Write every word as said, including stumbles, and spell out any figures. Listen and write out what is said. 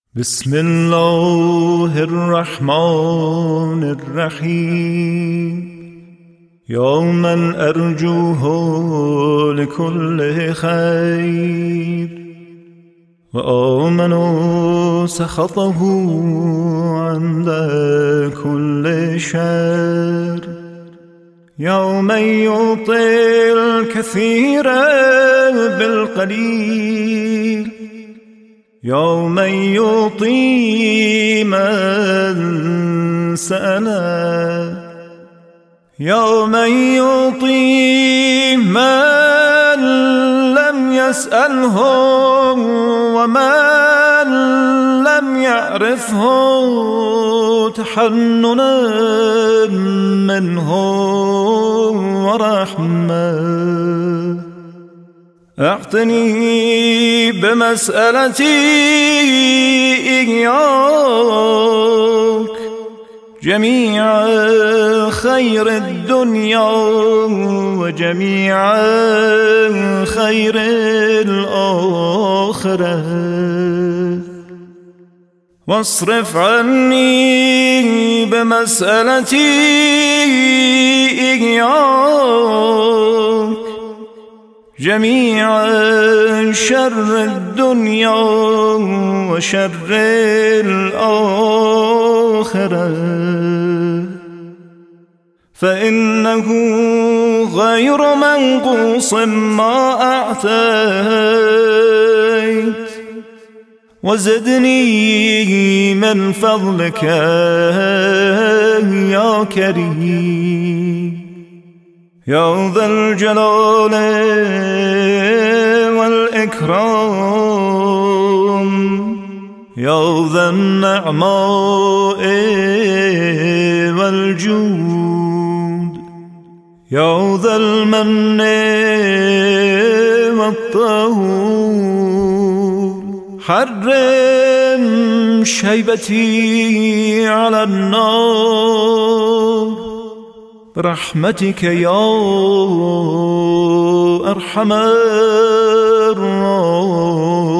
بسم الله الرحمن الرحیم یوما ارجوه لكل خیر و آمنوا سخطه عند كل شر يوم يعطي الكثير بالقليل يوم يعطي من سأله يوم يعطي من لم يسأله ومن لم يعرفه تحننا منه ورحمة اعطني بمسألتي إياك جميع خير الدنيا وجميع خير الآخرة واصرف عني بمسألتي إياك جميع شر الدنيا وشر الآخرة فإنه غير منقوص ما أعطيت وزدني من فضلك يا كريم يا ذا الجلال والإكرام يا ذا النعماء والجود يا ذا المن والطهور حرم شيبتي على النار برحمتك يا أرحم الراحمين.